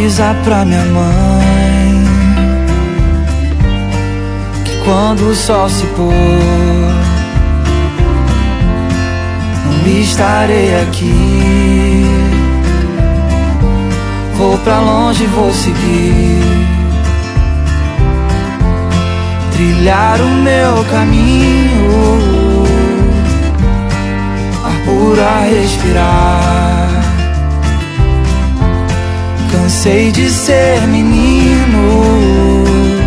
Avisa pra minha mãe que quando o sol se pôr não estarei aqui. Vou pra longe, vou seguir, trilhar o meu caminho, ar puro a respirar. Cansei de ser menino,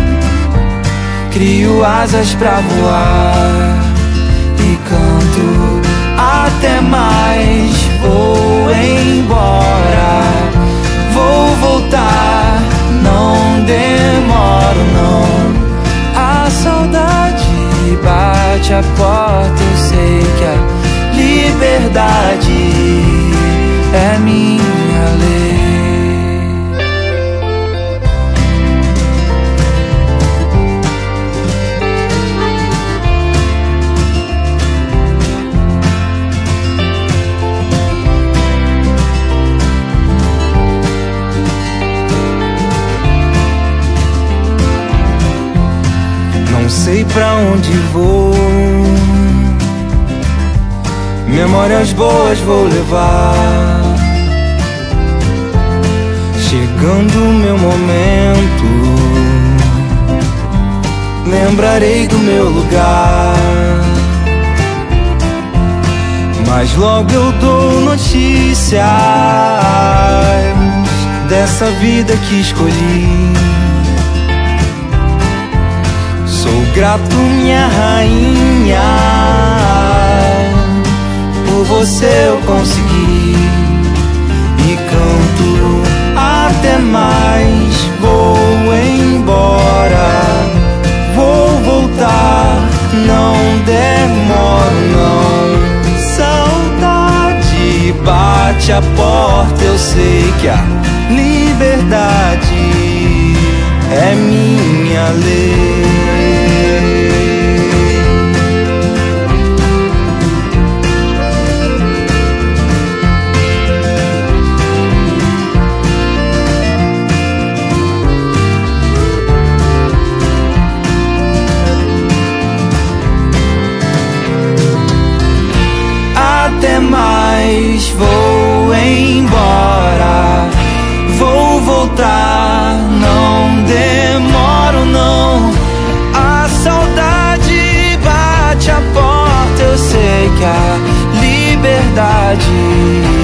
crio asas pra voar e canto até mais. Vou embora, vou voltar, não demoro não. A saudade bate a porta, eu sei que a liberdade é minha lei. Não sei pra onde vou, memórias boas vou levar. Chegando o meu momento, lembrarei do meu lugar. Mas logo eu dou notícias dessa vida que escolhi. Sou grato, minha rainha, por você eu consegui. E canto até mais, vou embora, vou voltar, não demoro não. Saudade bate a porta, eu sei que a liberdade é minha lei. Até mais, vou embora, vou voltar, não demoro não. A saudade bate a porta, eu sei que a liberdade